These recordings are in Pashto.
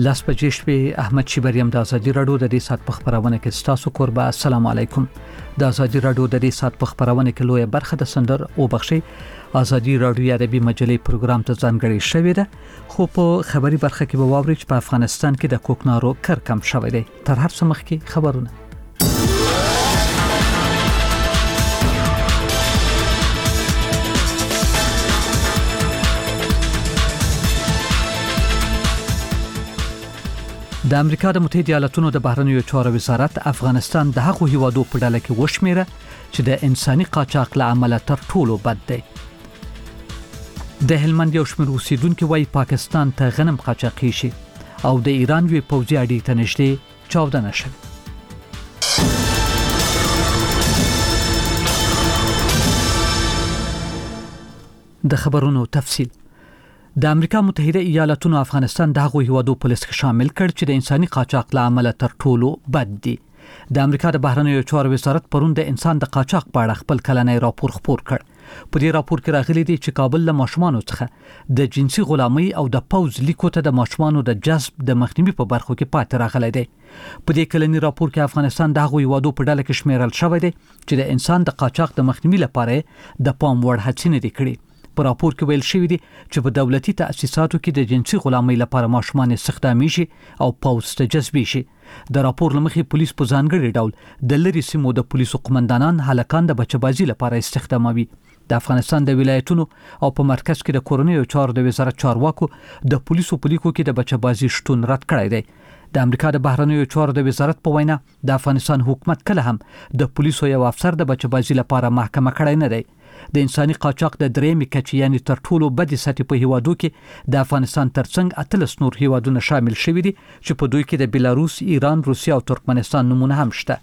لاس بجې شپې احمد شیبریم د ازادي رادیو د دې سات په خبرونه کې ستاسو قربا السلام علیکم. د ازادي رادیو د دې سات په خبرونه کې لوی برخه د سندر او بخشي ازادي رادیو ادبي مجلې پروګرام ته ځانګړی شوی ده، خو په خبري برخه کې به واوري چې په افغانستان کې د کوکنارو کر کم شوی دی. تر هر څه مخکې خبرونه. د امریکا د متحده ایالاتونو د بهرنیو چارو وزارت افغانستان د هغو هیوادو په ډله کې وشمیره چې د انساني قاچاق له امله تر ټولو بد دی. د هلمند یو شمېر اوسیدونکو وايي پاکستان ته غنم قاچاقي شي او د ایران یو پوځي اډې ته نږدې چاودنه شوه. د خبرونو تفصیل. د امریکا متحده ایالاتونو افغانستان د هغو هیوادو په لست کې شامل کړ چې د انساني قاچاق له امله تر ټولو بد دي. د امریکا د بهرنیو چارو وزارت پرون د انسان د قاچاق په اړه خپل کلنی راپور خپور کړ. په دې راپور کې راغلي دي چې کابل له ماشومانو څخه د جنسي غلامۍ او د پوز لیکو ته د ماشومانو د جذب د مخنیوي په برخو کې پاتې راغلی دی. په دې کلنی راپور کې افغانستان د هغو هیوادو په ډله کې شمیرل شوی دی چې د انسان د قاچاق د مخنیوي لپاره د پام وړ هڅې نه دي کړې. په راپور کې ویل شوی دی چې په دولتي تأسیساتو کې د جنسي غلامۍ لپاره ماشومان استخدامي شي او پوز ته جذبي شي. د راپور لمخې پولیس په ځانګړي ډول د لری سیمو د پولیسو قومندانان هلکان د بچبازي لپاره استخداموي. د افغانستان د ولایتونو او په مرکز کې د کورنیو چارو د وزارت چارواکو د پولیسو په لیکو کې د بچبازي شتون رد کړی دی. د امریکا د بهرنیو چارو د وزارت په وینا د افغانستان حکومت کله هم د پولیسو یو افسر د بچبازي لپاره محکمه کړی نه دی. د انساني قاچاق د درېمې کچې یعنی تر ټولو بدې سطحې په هیوادو کې د افغانستان ترڅنګ 18 نور هیوادونه شامل شوي دي چې په دوی کې د بلاروس، ایران، روسیه او ترکمنستان نمونه هم شته.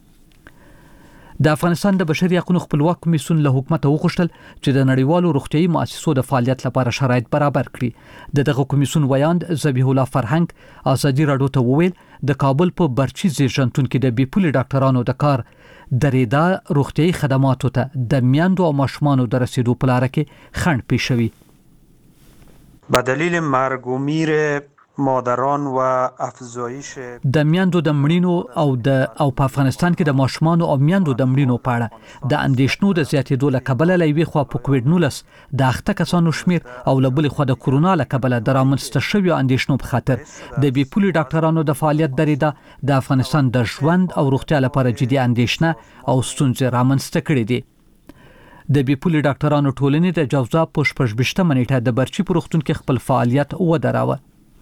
د افغانستان د بشري حقوقو خپلواک کمیسیون له حکومت وغوښتل چې د نړیوالو روغتیايي مؤسسو د فعالیت لپاره شرایط برابر کړي. دغه کمیسیون ویاند ذبیح الله فرهنګ ازادي رادیو ته وویل د کابل په برچی زیږنتون کې د بیپولي ډاکټرانو د کار درېدا روغتیايي خدماتو ته د میندو او ماشومانو د رسیدو په لار کې خنډ پیښ شوی. به دلیل مرگ و میر مادران و افزایش د میندو د مړینو او په افغانستان کې د ماشومانو او میندو د مړینو په اړه د اندېښنو د زیاتېدو له کبله لوي خو په کووډ-19 د اخته کسانو شمیر او له بلې خو د کورونا له کبله د رامنځته شویو اندېښنو په خاطر د بیپولي ډاکټرانو د فعالیت درېدا د افغانستان د ژوند او روغتیا لپاره جدي اندېښنه او ستونزې رامنځته کړې دي. د بیپولي ډاکټرانو ټولنې د جوزا په 28 نیټه د برچی په روغتون کې خپل فعالیت ودراوه.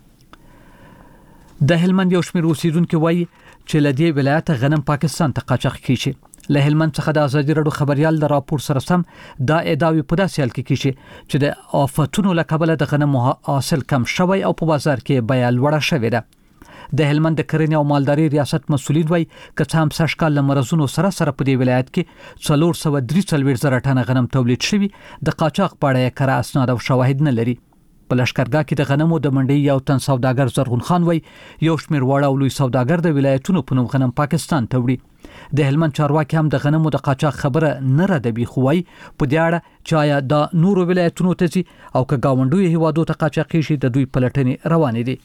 د هلمند یو شمېر اوسیدونکو وایي چې له دې ولایت غنم پاکستان ته قاچاق کیږي. له هلمند څخه د ازادي رادیو خبريال د راپور سره سم دا ادعاوی په داسې حال کې کیږي چې د آفتونو له کبله د غنمو حاصل کم شوی او په بازار کې بیه لوړه شوې ده. د هلمند د کرنې او مالداري ریاست مسؤلین وایي که هم سږکال له مرزونو سره په دې ولایت کې 443 ټنه غنم تولید شوی، د قاچاق په اړه کره اسناد او شواهد نه لري. په لشکرګاه کې د غنمو د منډي یو تن سوداګر زرغون خان وایي یو شمېر وړ او لوی سوداګر د ولایتونو په نوم غنم پاکستان ته وړي. د هلمند چارواکي هم د غنمو د قاچاق خبره نه ردوي، خو وایي په دې اړه چې آیا د نورو ولایتونو ته ځي او که ګاونډیو هیوادو ته قاچاقي شي د دوی پلټنې روانې دي.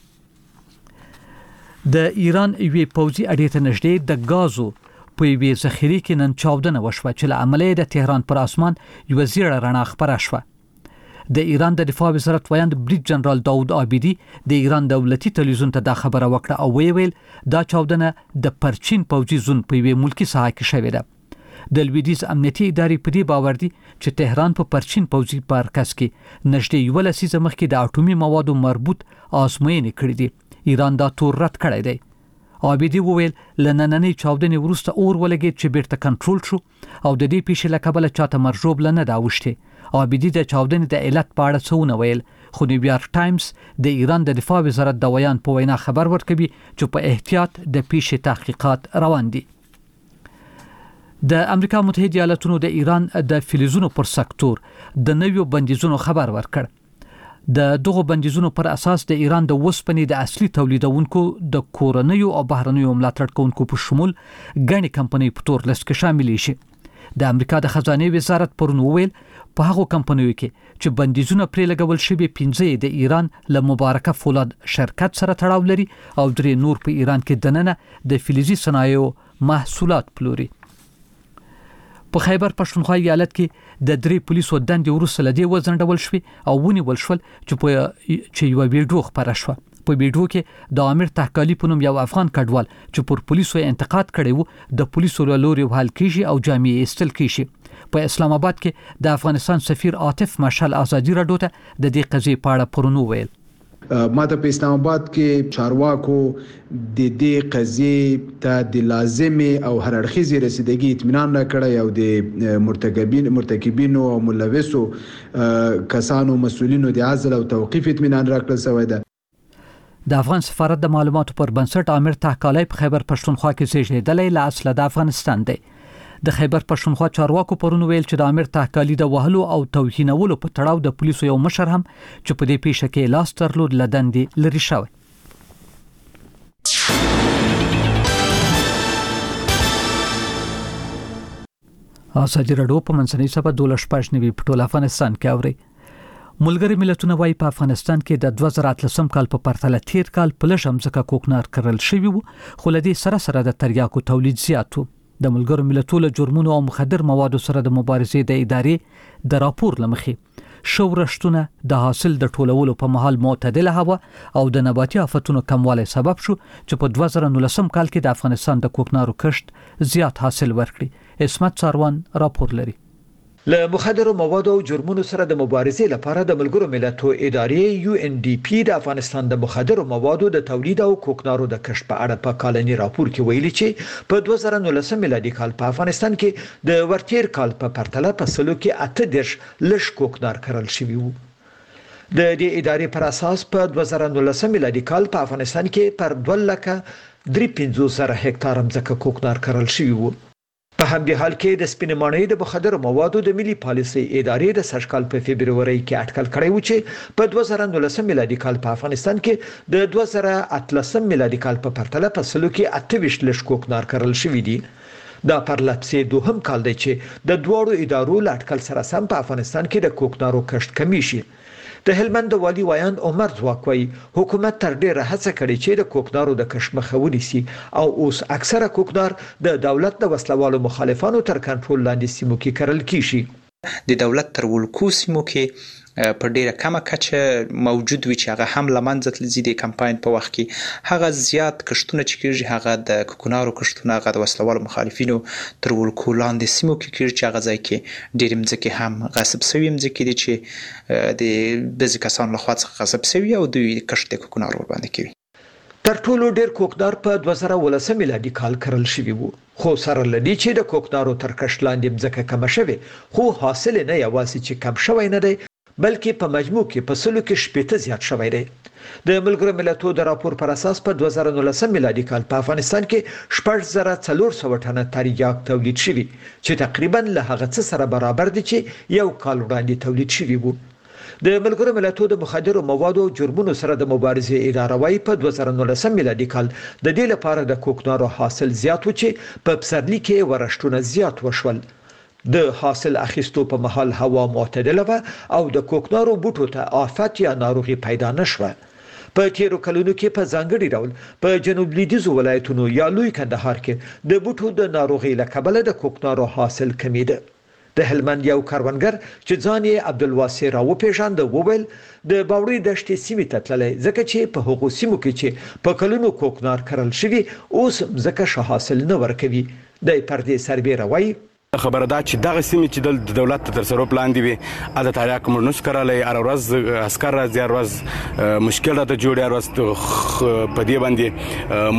د ایران یوې پوځي اډې ته نږدې د غازو په یوې ذخیرې کې نن چاودنه وشوه چې له امله د تهران پر اسمان یو زیړه رڼا خپره شوه. د ایران د دفاع وزارت ویاند بریګ جنرال داود آبیدی د ایران دولتي تلویزیون ته دا خبره وکړه او ویل دا چاودنه د پرچین پوځي زون په یوې ملکی ساحه کې شوې ده. د لویدیز امنیتي ادارې په دې باور دي چې تهران په پرچین پوځي مرکز کې نږدې یو لسیزه مخکې د اټومي موادو مربوط آزموینې کړې دي. ایران دا تور رد کړی دی. آبیدی وویل لنننی چاودنې وروسته اور ولګید چې بیرته کنټرول شو او د دې پیښې له کبله چاته مرجوب نه دا وشته. آبیدی د چاودنې د علت په اړه څه ونه ویل، خو نیویارک ټایمز د ایران د دفاع وزارت د ویان په وینا خبر ورکوي چې په احتیاط د پیښې تحقیقات روان دي. د امریکا متحده ایالاتونو د ایران د فلزونو پر سکتور د نویو بندیزونو خبر ورکړ. د دغه بندیزونو پر اساس د ایران د وسپنې د اصلي تولیدونکو د کورنیو او بهرنیو ملاتړ کوونکو په شمول غني کمپنۍ په تور لیست کې شامل شي. د امریکا د خزانه وزارت پرون وویل په هغو کمپنیو کې چې بندیزونه پرې لګول شوي 15 د ایران له مبارکه فولاد شرکت سره تړاو لري او 3 نور په ایران کې دننه د فلزي صنایعو محصولات پلوري. په خیبر پښتونخوا ایالت کې د 3 پولیسو دندې وروسته لدی وزنډول شوي او ونیول شول چې یو ویډیو خبره شوه. په ویډیو کې د عامر تحقالی په نوم یو افغان کډوال چې پر پولیسو انتقاد کړی وو د پولیسو له لوري وهل کیږي او جامې ایستل کیږي. په اسلام آباد کې د افغانستان سفیر عاطف مشال ازادي راډیو ته د دې قضیې په اړه پرونو ویل. ماته په اسلام آباد کې چارواکو د دې قضیې ته د لازمي او هر اړخیزي رسیدګي اطمینان راکړی او د مرتکبینو او ملوثو کسانو مسؤلینو د عزل او توقيف اطمینان راکړل شوی دی. د افغان سفارت د معلوماتو پر بنسټ عامر تحقالی په خیبر پښتونخوا کې زیږیدلی له اصله د افغانستان دی. د خیبر پښتونخوا چارواکو پرونو ویل چې د عامر تحقالی د وهلو او توهینولو په تړاو د پولیسو یو مشر هم چې په دې پیښه کې لاس درلود لدندې لري شوی. ازادي راډیو په منځنۍ سبا 12 په ټول افغانستان کې اوري. ملګری ملتونه وايي په افغانستان کې د 2013 کال په پرتله تیر کال په لږ ځمکه کوکنار کرل شوی وو، خو لدې سره د تریاکو تولید زیات وو. د ملګرو ملتونو جرمونو او مخدر موادو سره د مبارزې د ادارې د راپور لمخې شورشتونه د حاصل د ټولولو په محل معتدله هوا او د نباتي آفتونو کموالی سبب شو چې په 2019 کال کې د افغانستان د کوکنارو کښت زیات حاصل ورکړي. اسمت ساروان راپور لري. له مخدر موادو او جرمونو سره د مبارزې لپاره د ملګرو ملتونو ادارې UNDP د افغانستان د مخدر موادو د تولید او کوکنارو د کښت په اړه په کالني راپور کې ویلي چې په 2019 میلادي کال په افغانستان کې د ورتیر کال په پرتله په سلو کې 8 لږ کوکنار کرل شوی وو. د دې ادارې پر اساس په 2019 میلادي کال په افغانستان کې پر 2,350,000 هکتار ځمکه کوکنار کرل شوی وو. په همدې حال کې د سپینمانۍ د مخدر موادو د ملي پالیسي ادارې د سرکال په فبرवरी کې اټکل کړی و چې په 2019 میلادي کال په افغانستان کې د 2013 میلادي کال په پرتله په سلو کې 28 لږ کوکنار کرل شوی دی. دا پرلپسې دوهم کال دی چې د دوړو ادارو لاټکل سره سم په افغانستان کې د کوکنارو کښت کمی شي. د هلمند والی وایاند عمر ځواکوي حکومت تر ډیره هڅه کړې چې د کوکنارو د کښت مخه ونیسي او اوس اکثره کوکنار د دولت د وسلوالو مخالفانو تر کنټرول لاندې سیمو کې کرل کیږي. د دولت تر ولکو سیمو کې په ډیره کمه کچه موجود وي چې هغه هم لمنځه تلزي د کمپاین په وخت کې هغه زیات کښتونه چې کیږي هغه د کوکنارو کښتونه هغه د وسلوالو مخالفینو تر ولکو لاندې سیمو کې کیږي چې هغه ځای کې ډېر مځکې هم غصب شوي مځکې دي چې د بعضې کسانو لخوا څخه غصب شوي او دوی کښت د کوکنارو ورباندې کوي. تر ټولو ډیر کوکنار په 2019 میلادي کال کرل شوی وو، خو سره لدی چې د کوکنارو تر کښت لاندې مځکه کم شوه، خو حاصل نه یوازې چې کم شوی نه دی بلکې په مجموع کې په سلو کې 80 زیات شوی دی. د ملګرو ملتونو د راپور پر اساس په 2019 میلادي کال په افغانستان کې 14,400 ټنه تریاک تولید شوی چې تقریبا له هغه څه سره برابر دي چې یو کال وړاندې تولید شوی وو. د ملګرو ملتونو د مخدر موادو او جرمونو سره د مبارزې اداره وايي په 2019 میلادي کال د دې لپاره د کوکنارو حاصل زیات و چې په پسرلي کې ورشتونه زیات وشول. د حاصل اخیستو په محل هوا معتدله و او د کوکنارو بوټو ته آفت یا ناروغي پیدا نشوه. په تیرو کلونو کې په ځانګړي ډول په جنوب لویدیځو ولایتونو یا لوی کندهار کې د بوټو د ناروغي له کبله د کوکنارو حاصل کمیده. د هلمند یو کاروانګر چې ځان یې عبدالواسع راو پیژاند وویل د باوړی دشتې سیمې ته تللی ځکه چې په هغو سیمو کې چې په کلونو کوکنار کرل شوي اوس ځکه ښه حاصل نه ورکوي. د پردې سربیره وایي خبره ده چې دغه سیمې چې د دولت تر تصرف لاندې وي د تریاک مړنوس کرلی هر ورځ عسکر راځي هر ورځ مشکل راته جوړي هر ورځ په دې باندې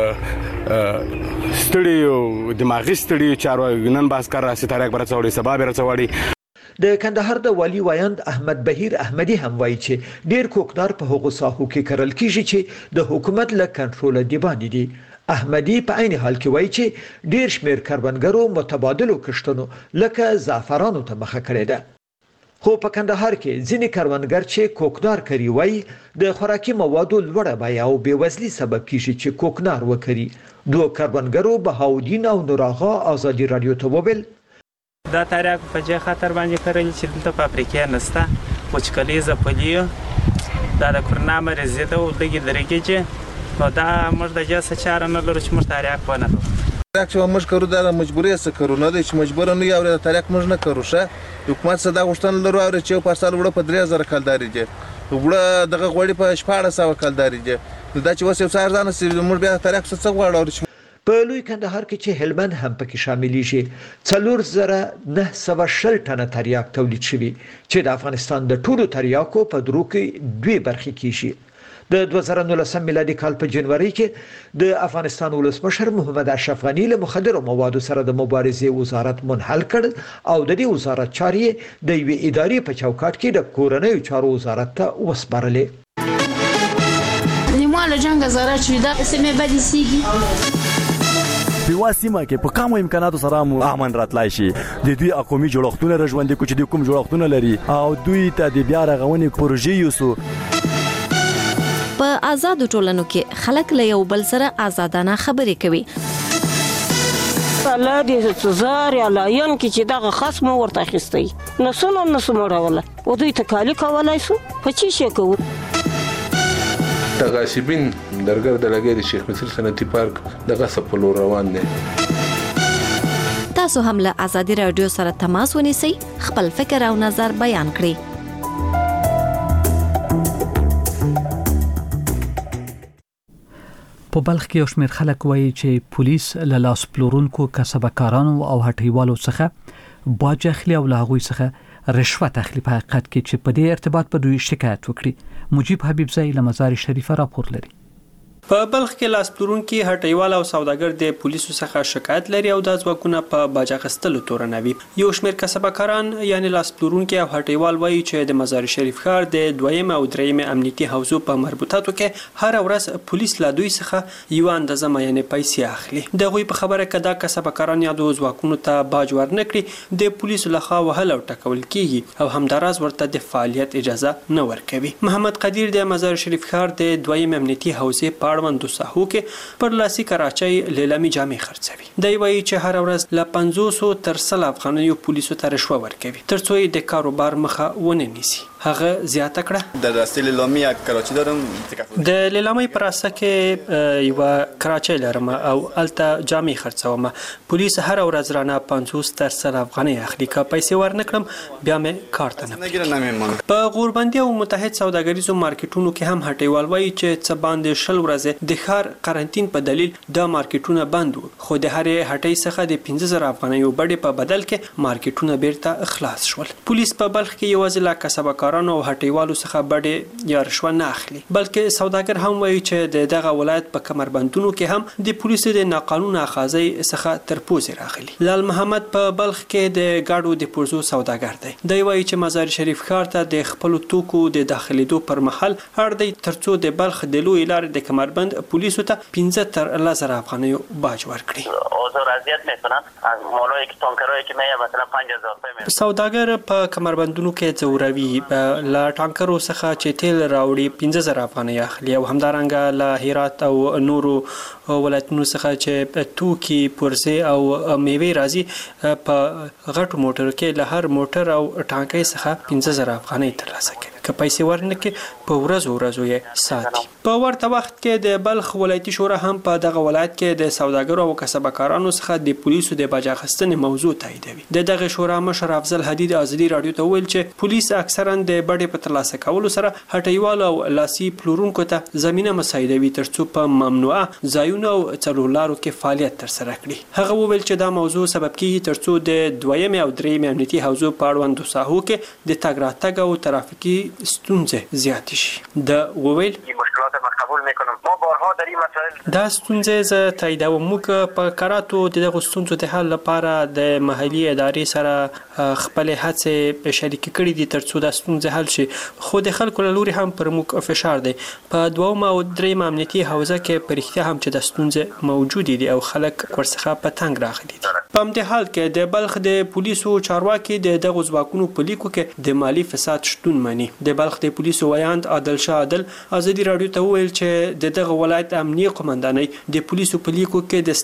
موږ ستړي یو دماغي ستړي چارواکي نن به عسکر راسي تریاک به راڅوړي سبا به راڅوړي. د کندهار د والی وایند احمد بهیر احمدي هم وایي چې ډیر کوکنار په هغو ساحو کې کرل کیږي چې د حکومت له کنټروله دی باندې دي. احمدي په عین حال کې وایي چې ډیر شمیر کروندګرو متبادلو کښتونو لکه زعفرانو ته مخه کړې ده. خو په کندهار کې ځینې کروندګر چې کوکنار کوي وایي د خوراکي موادو لوړه بیه او بېوزلي سبب کیږي چې کوکنار وکړي. دوه کروندګرو بهاودین او نور آغا ازادي رادیو ته وویل دا تریاک په دې خاطر باندې کړل چې دلته فابریکې نشته وچکالي زپلیو دا د کرونا مرض ده او دغه درګه چې او دا موږ د جاسه چاره نه لرو چې موږ تریاک ونه تریاک چې موږ کړو دا مجبوري څه کړو نه چې مجبور نه یو تریاک موږ نه کړو شه حکومت صدا غوښتن لرو او چې په سال وړه په 3000 کلداري دي وړه دغه غوړي په 1400 کلداري دي دا چې وسه څار ځان سي موږ بیا تریاک څه غواړو په لوی کندهار کې چې هلمند هم پکې شاملېږي 4920 ټنه تریاک تولید شوی چې د افغانستان د ټولو تریاکو په درو کې 2 برخې کیږي د 2019 میلادي کال په جنوري کې د افغانستان ولسمشر محمد اشرف غنی له مخدرو موادو سره د مبارزې وزارت منحل کړ او د دې وزارت چارې د یوې ادارې په چوکاټ کې د کورنیو چارو وزارت ته وسپارلې. نیمه له جنگ زره چې دا سمې بدې سیږي په سیمه کې په کومو امکاناتو سره امن راتلای شي د دوی اقومي جوړښتونه رژوندې کوي چې کوم جوړښتونه لري او دوی ته د بیا رغونې پروژې یوسو. په آزاد ټولنو کې خلک له یو بل سره آزادانه خبرې کوي. الله دې زار یا لاین کې چې دغه خصم ورته اخیستی نسونه نسمړوله او دوی ته کالی کولای سو په چی شي کوو. تغاشبین درګر د لګیری شیخ مصر صنعتي پارک دغه سپلو روان دي. تاسو هم له آزادي رادیو سره تماس ونیسئ خپل فکر او نظر بیان کړئ. په بلخ کې یو شمېر خلک وایي چې پولیس له لاس پلورونکو کسبکارانو او هټیوالو څخه باج اخلي او له هغوی څخه رشوت اخلي. په حقیقت کې چې په دې ارتباط په دوی شکایت وکړي. مجيب حبیب زئی له مزار شریف راپور لري. په بلخ کې لاس پلورونکي هټیوال او سوداګر د پولیسو څخه شکایت لري او د ځواکونو په باج اخیستلو تورنوي. یو شمېر کسبکاران یعنی لاس پلورونکي او هټیوال وایي چې د مزار شریف ښار د دویم او دریم امنیتي حوزو په مربوطاتو کې هر ورځ پولیس له دوی څخه یو اندازه معنی پیسې اخلي. دغه په خبره کې دا کسبکاران یا د ځواکونو ته باج ورنکړي د پولیسو لخوا وهل او ټکول کیږي او همداراز ورته د فعالیت اجازه نه ورکوي. محمد قدیر د مزار شریف ښار د دویم امنیتي حوزې په اړوند ساحو کې پر لاسي کراچۍ لیلامي جامې خرڅوي. دی وایي چې هر ورځ له 500 تر 100 افغانیو پولیسو ته رشوه ورکوي ترڅو یې د کاروبار مخه ونه نیسي. هغه زیاته کړه د راسته لیلامي کراچۍ دارم د لیلامي پراسه کې یو کراچۍ لرم او الته جامې خرڅوم. پولیس هر ورځ رانه 500 تر 100 افغانۍ اخلي. که پیسې ورنکړم بیا مې کارت نه. په غوربندي او متحد سوداګریزو مارکیټونو کې هم هټیوال وایي چې څه باندې 10 ورځې د ښار قرنټین په دلیل د مارکیټونه بند وو خو د هرې هټۍ څخه د 15000 افغانیو بډې په بدل کې مارکیټونه بیرته خلاص شول. پولیس په بلخ کې یوازې لا کسبکارانو او هټیوالو څخه بډې یا رشوه نه اخلي بلکې سوداګر هم وایي چې دغه ولایت په کمربندونو کې هم د پولیسو د ناقانونه اخاذي څخه تر پوزې راغلي. لال محمد په بلخ کې د گاډو د پرزو سوداګر دی. دی وایي چې مزار شریف ښار ته د خپل توکو د داخليدو پر مهال اړ دی ترڅو د بلخ د لوی لارې د کمربند پولیسو ته 15 تر 1000 افغانیو باج ورکړي. اوزار اذیت میکنن از مالایی که تانکرایی که میاد مثلا 5000 سوداګر په کمربندونو کې ځوروي لا ټانکرو څخه چې تیل راوړي 15000 افغانۍ اخلي او همدارنګه لا هرات او نورو ولایتونو څخه چې توکي پرزه او میوه راځي په غټو موټر کې له هر موټر او ټانکۍ څخه 15000 افغانۍ ترلاسه کوي. که پیسې ورنکړي په ورځو یې ساتي. په ورته وخت کې د بلخ ولایتي شورا هم په دغه ولایت کې د سوداګرو او کسبکارانو څخه د پولیسو د باج اخیستنې موضوع تاییدوي. دغه شورا مشر افضل حدید ازادي رادیو ته ویل چې پولیس اکثرا د بډې په ترلاسه کولو سره هټیوال او لاسي پلورونکو ته زمينه مساعدوي ترڅو په ممنوعه ځایونو او څلورلارو کې فعالیت ترسره کړي. هغه ویل چې دا موضوع سبب کیږي ترڅو د دویم او دریم امنیتي حوزو په اړوند ساحو کې د تګ راتګ او ترافیکي ستونزې زیات شي. د وویل مشکلات ما قبول میکنم. ما بارها در این مسائل دا ستونزې ز تاییدوم موږ په کراتو دغه ستونزو د حل لپاره د محلي ادارې سره خپل هڅې شریک کړې دي ترڅو د ستونزې حل شي خو د خلکو له لوري هم پر موږ فشار دی. په دویم او دریم امنیتي حوزه کې پرختیا هم چې د ستونزې موجود دي او خلک ورڅخه په تنګ راغلي دي. په همدې حال کې د بلخ د پولیسو چارواکي د دغه ځواکونو په لیکو کې د مالی فساد شتون مني. د بلخ د پولیسو ویاند عادل شاه عادل ازادي رادیو ته ویل چې دغه ولایت امنیه قومندانۍ د پولیسو په لیکو کې د